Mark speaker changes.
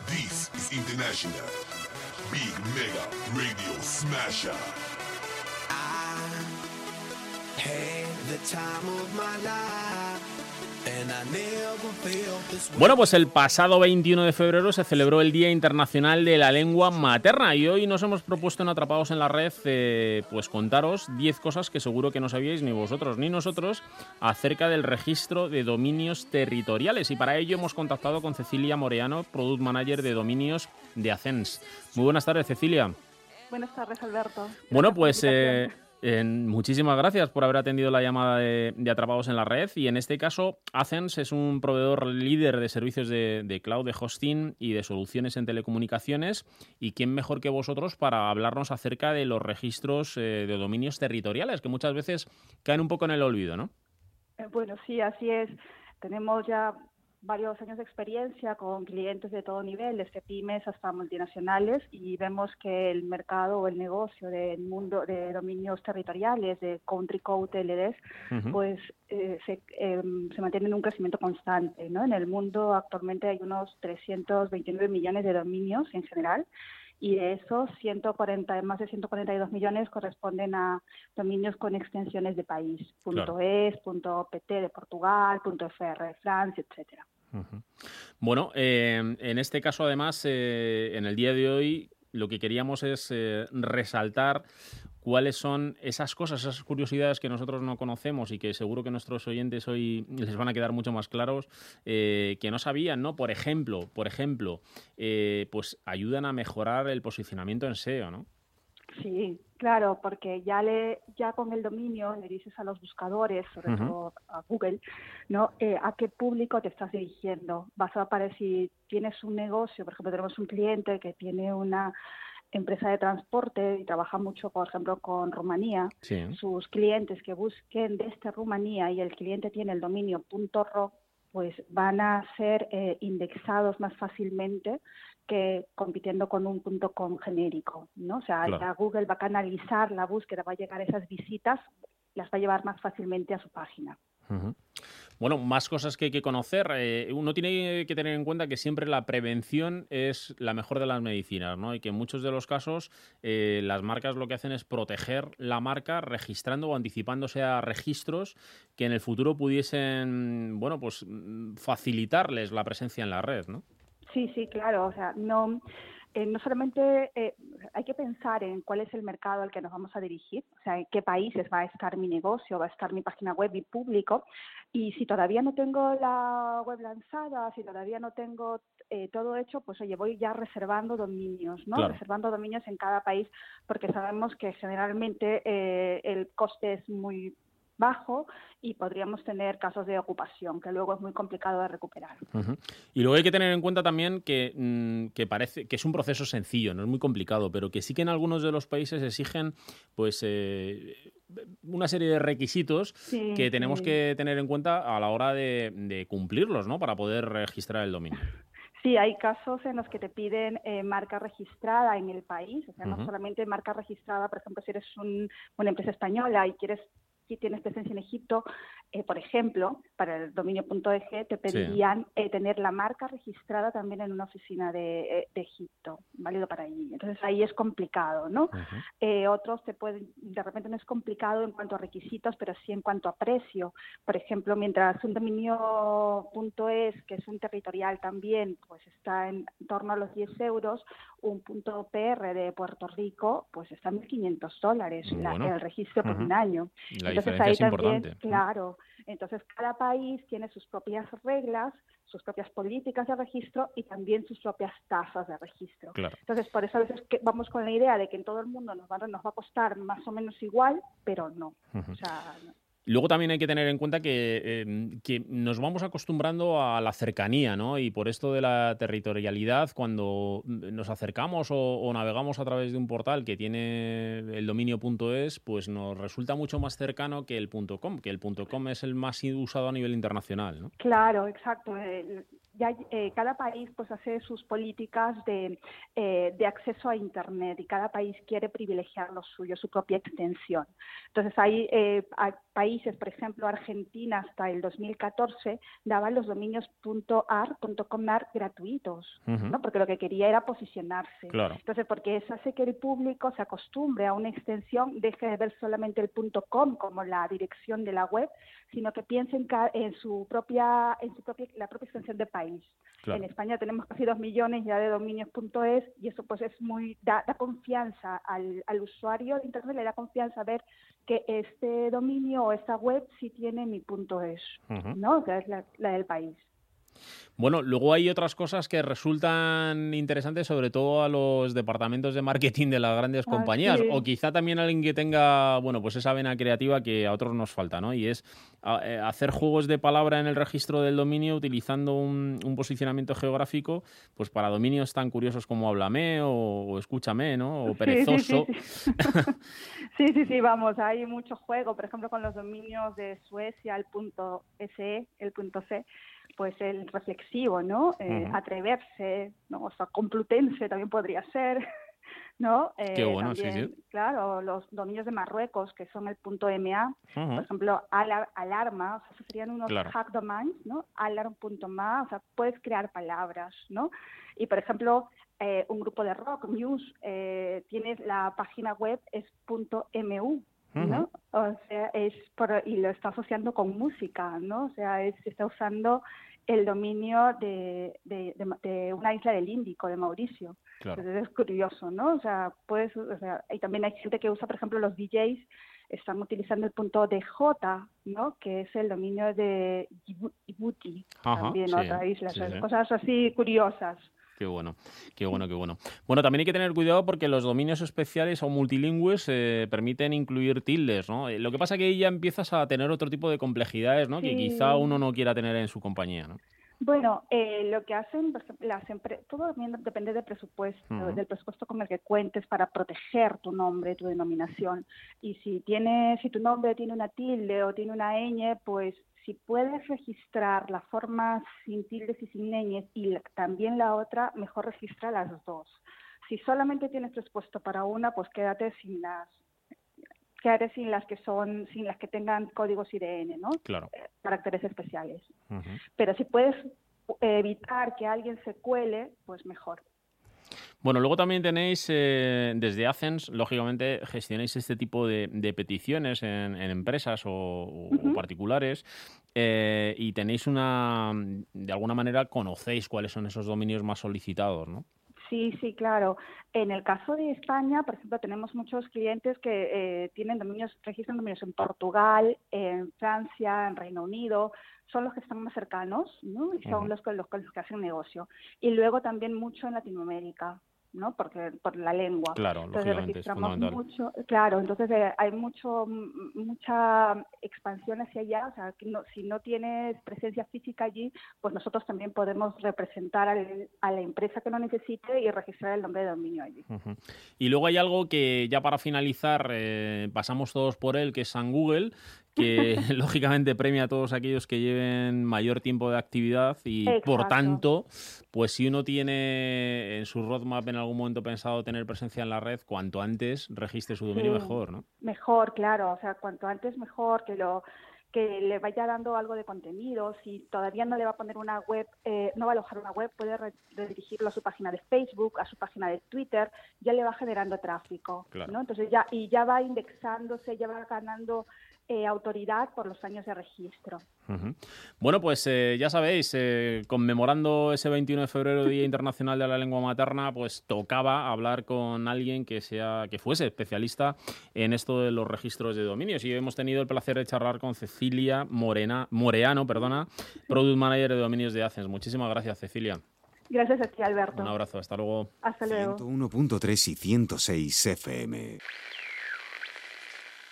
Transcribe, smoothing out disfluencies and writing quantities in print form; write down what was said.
Speaker 1: This is International Big Mega Radio Smasher.
Speaker 2: I had the time of my life.
Speaker 3: Bueno, pues el pasado 21 de febrero se celebró el Día Internacional de la Lengua Materna y hoy nos hemos propuesto en Atrapados en la Red pues contaros 10 cosas que seguro que no sabíais ni vosotros ni nosotros acerca del registro de dominios territoriales, y para ello hemos contactado con Cecilia Moreano, Product Manager de dominios de Ascens. Muy buenas tardes, Cecilia.
Speaker 4: Buenas tardes, Alberto.
Speaker 3: Bueno, pues muchísimas gracias por haber atendido la llamada de Atrapados en la Red. Y en este caso, Ascens es un proveedor líder de servicios de cloud, de hosting y de soluciones en telecomunicaciones. ¿Y quién mejor que vosotros para hablarnos acerca de los registros de dominios territoriales, que muchas veces caen un poco en el olvido, ¿no?
Speaker 4: Bueno, sí, así es. Tenemos ya varios años de experiencia con clientes de todo nivel, desde pymes hasta multinacionales, y vemos que el mercado o el negocio del mundo de dominios territoriales, de country code LDs, pues se mantiene en un crecimiento constante, ¿no? En el mundo actualmente hay unos 329 millones de dominios en general, y de esos más de 142 millones corresponden a dominios con extensiones de país,
Speaker 3: Claro.
Speaker 4: .es, .pt de Portugal, .fr de Francia, etcétera.
Speaker 3: Bueno, en este caso, además, en el día de hoy, lo que queríamos es resaltar cuáles son esas cosas, esas curiosidades que nosotros no conocemos y que seguro que nuestros oyentes hoy les van a quedar mucho más claros, que no sabían, ¿no? Por ejemplo, pues ayudan a mejorar el posicionamiento en SEO, ¿no?
Speaker 4: Sí, claro, porque ya con el dominio le dices a los buscadores, sobre todo a Google, ¿no? A qué público te estás dirigiendo. Vas a aparecer, si tienes un negocio, por ejemplo, tenemos un cliente que tiene una empresa de transporte y trabaja mucho, por ejemplo, con Rumanía.
Speaker 3: Sí.
Speaker 4: Sus clientes que busquen desde Rumanía y el cliente tiene el dominio .ro, pues van a ser indexados más fácilmente que compitiendo con un .com genérico, ¿no? O sea,
Speaker 3: Claro.
Speaker 4: ya Google va a canalizar la búsqueda, va a llegar a esas visitas, las va a llevar más fácilmente a su página.
Speaker 3: Bueno, más cosas que hay que conocer. Uno tiene que tener en cuenta que siempre la prevención es la mejor de las medicinas, ¿no? Y que en muchos de los casos las marcas lo que hacen es proteger la marca registrando o anticipándose a registros que en el futuro pudiesen, bueno, pues facilitarles la presencia en la red, ¿no?
Speaker 4: Sí, claro. O sea, no solamente hay que pensar en cuál es el mercado al que nos vamos a dirigir, o sea, en qué países va a estar mi negocio, va a estar mi página web, mi público, y si todavía no tengo la web lanzada, si todavía no tengo todo hecho, pues oye, voy ya reservando dominios, ¿no?
Speaker 3: Claro.
Speaker 4: Reservando dominios en cada país, porque sabemos que generalmente el coste es muy bajo y podríamos tener casos de ocupación que luego es muy complicado de recuperar.
Speaker 3: Y luego hay que tener en cuenta también que parece que es un proceso sencillo, no es muy complicado, pero que sí que en algunos de los países exigen pues una serie de requisitos que tenemos que tener en cuenta a la hora de cumplirlos, ¿no? Para poder registrar el dominio.
Speaker 4: Sí, hay casos en los que te piden marca registrada en el país, o sea, no solamente marca registrada, por ejemplo, si eres una empresa española y si tienes presencia en Egipto, por ejemplo, para el dominio.eg te pedirían tener la marca registrada también en una oficina de Egipto, válido para allí. Entonces ahí es complicado, ¿no? Otros de repente no es complicado en cuanto a requisitos, pero sí en cuanto a precio. Por ejemplo, mientras un dominio.es, que es un territorial también, pues está en torno a los 10 euros, un .pr de Puerto Rico, pues está en $1.500 el registro por un año. Entonces ahí
Speaker 3: es
Speaker 4: también,
Speaker 3: importante.
Speaker 4: claro, entonces cada país tiene sus propias reglas, sus propias políticas de registro y también sus propias tasas de registro.
Speaker 3: Claro.
Speaker 4: Entonces por eso a veces vamos con la idea de que en todo el mundo nos va a costar más o menos igual, pero no. O sea, no.
Speaker 3: Luego también hay que tener en cuenta que nos vamos acostumbrando a la cercanía, ¿no? Y por esto de la territorialidad, cuando nos acercamos o navegamos a través de un portal que tiene el dominio.es, pues nos resulta mucho más cercano que el .com, que el .com es el más usado a nivel internacional, ¿no?
Speaker 4: Claro, exacto. cada país pues hace sus políticas de acceso a Internet y cada país quiere privilegiar lo suyo, su propia extensión. Entonces hay países, por ejemplo, Argentina hasta el 2014 daba los dominios .ar, .com.ar gratuitos, ¿no? Porque lo que quería era posicionarse.
Speaker 3: Claro.
Speaker 4: Entonces, porque eso hace que el público se acostumbre a una extensión, deje de ver solamente el .com como la dirección de la web, sino que piense en la propia extensión de país.
Speaker 3: Claro.
Speaker 4: En España tenemos casi 2 millones ya de dominios .es y eso pues da confianza al usuario de Internet, le da confianza ver que este dominio o esta web sí tiene mi .es, ¿no? Que es la del país.
Speaker 3: Bueno, luego hay otras cosas que resultan interesantes, sobre todo a los departamentos de marketing de las grandes compañías,
Speaker 4: sí.
Speaker 3: o quizá también a alguien que tenga, bueno, pues esa vena creativa que a otros nos falta, ¿no? Y es hacer juegos de palabra en el registro del dominio utilizando un posicionamiento geográfico, pues para dominios tan curiosos como Háblame o Escúchame, ¿no? O Perezoso.
Speaker 4: Sí, vamos, hay mucho juego, por ejemplo, con los dominios de Suecia, el .se, el .c, pues el reflexivo, ¿no? Atreverse, ¿no? O sea, Complutense también podría ser, ¿no?
Speaker 3: Qué bueno,
Speaker 4: también,
Speaker 3: sí.
Speaker 4: Claro, los dominios de Marruecos, que son el .ma, por ejemplo, alarma, o sea, serían unos hack domains, ¿no? Alarm.ma, o sea, puedes crear palabras, ¿no? Y, por ejemplo, un grupo de rock, Muse, tienes la página web es .mu, ¿no? O sea, y lo está asociando con música, ¿no? O sea, se está usando el dominio de una isla del Índico, de Mauricio.
Speaker 3: Claro.
Speaker 4: Entonces es curioso, ¿no? O sea, y también hay gente que usa, por ejemplo, los DJs están utilizando el .dj, ¿no? Que es el dominio de Djibouti, también otra isla.
Speaker 3: Sí,
Speaker 4: sí. Cosas así curiosas.
Speaker 3: Qué bueno. Bueno, también hay que tener cuidado porque los dominios especiales o multilingües permiten incluir tildes, ¿no? Lo que pasa es que ahí ya empiezas a tener otro tipo de complejidades, ¿no?
Speaker 4: Sí.
Speaker 3: Que quizá uno no quiera tener en su compañía, ¿no?
Speaker 4: Bueno, lo que hacen las empresas, todo también depende del presupuesto, del presupuesto con el que cuentes para proteger tu nombre, tu denominación. Y si tu nombre tiene una tilde o tiene una ñ, pues si puedes registrar la forma sin tildes y sin ñes y también la otra, mejor registra las dos. Si solamente tienes presupuesto para una, pues quédate sin las que tengan códigos IDN, ¿no?
Speaker 3: Claro.
Speaker 4: Caracteres especiales. Pero si puedes evitar que alguien se cuele, pues mejor.
Speaker 3: Bueno, luego también tenéis, desde Athens, lógicamente, gestionáis este tipo de peticiones en empresas o particulares y tenéis de alguna manera, conocéis cuáles son esos dominios más solicitados, ¿no?
Speaker 4: Sí, claro. En el caso de España, por ejemplo, tenemos muchos clientes que registran dominios en Portugal, en Francia, en Reino Unido. Son los que están más cercanos, ¿no? Y son los que hacen negocio. Y luego también mucho en Latinoamérica, ¿no? Por la lengua.
Speaker 3: Claro,
Speaker 4: entonces
Speaker 3: lógicamente, es
Speaker 4: registramos
Speaker 3: fundamental.
Speaker 4: mucho, claro, entonces hay mucha expansión hacia allá, o sea, que si no tienes presencia física allí, pues nosotros también podemos representar a la empresa que lo necesite y registrar el nombre de dominio allí.
Speaker 3: Y luego hay algo que ya para finalizar pasamos todos por él, que es San Google, que lógicamente premia a todos aquellos que lleven mayor tiempo de actividad y
Speaker 4: Exacto.
Speaker 3: Por tanto, pues si uno tiene en su roadmap en algún momento pensado tener presencia en la red, cuanto antes registre su dominio mejor, ¿no?
Speaker 4: Mejor, claro, o sea, cuanto antes mejor, que le vaya dando algo de contenido. Si todavía no le va a poner una web, no va a alojar una web, puede redirigirlo a su página de Facebook, a su página de Twitter, ya le va generando tráfico,
Speaker 3: claro,
Speaker 4: ¿no? Entonces ya va indexándose, ya va ganando autoridad por los años de registro.
Speaker 3: Bueno, pues ya sabéis, conmemorando ese 21 de febrero, Día Internacional de la Lengua Materna, pues tocaba hablar con alguien que fuese especialista en esto de los registros de dominios. Y hemos tenido el placer de charlar con Cecilia Moreano, Product Manager de Dominios de Athens. Muchísimas gracias, Cecilia.
Speaker 4: Gracias a ti, Alberto.
Speaker 3: Un abrazo, hasta luego.
Speaker 4: Hasta luego.
Speaker 2: 101.3 y 106 FM.